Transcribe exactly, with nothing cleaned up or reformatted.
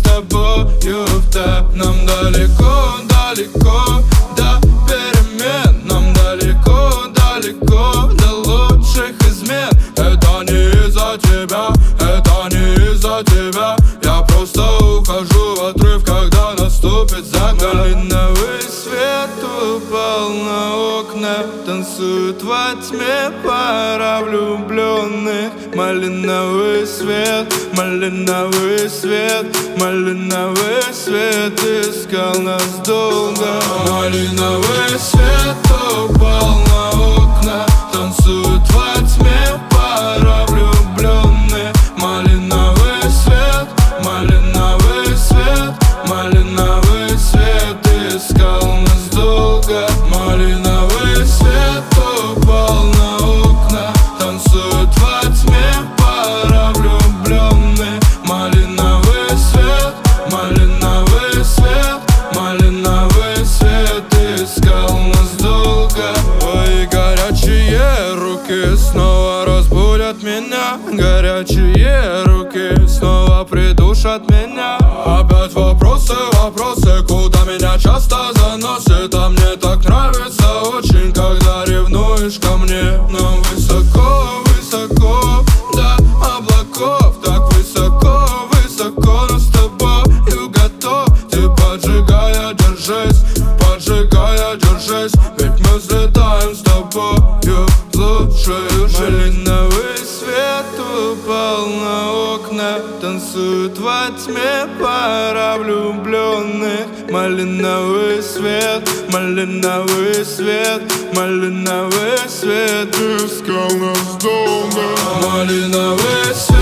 тобою в тэп. Нам далеко, далеко до перемен. Нам далеко, далеко до лучших измен. Это не из-за тебя, это не из-за тебя. Я просто ухожу в отрыв, когда наступит закат. Малиновый свет упал на окна, танцует во тьме пара влюбленных. Малиновый свет, малиновый свет, малиновый свет искал нас долго. Малиновый свет упал на окна, танцует во тьме пара влюбленных. Малиновый свет, малиновый свет, малиновый свет искал нас долго. Малиновый свет упал на окна, танцует во тьме пара влюбленных. Малиновый свет, малиновый свет, малиновый свет искал нас долго. Твои горячие руки снова разбудят меня. Горячие руки снова придушат меня. Опять вопросы, вопросы, куда меня часто заносит. А мне так нравится очень, когда ревнуешь ко мне. Нам высоко, высоко до облаков. Так высоко, высоко, но с тобою готов. Ты поджигая, держись, поджигая, держись. Ведь мы взлетаем с тобою в лучшую жизнь. Малиновый свет упал на окна, танцует во тьме пара влюбленных. Малиновый свет, малиновый свет, малиновый свет искал нас долго. Малиновый свет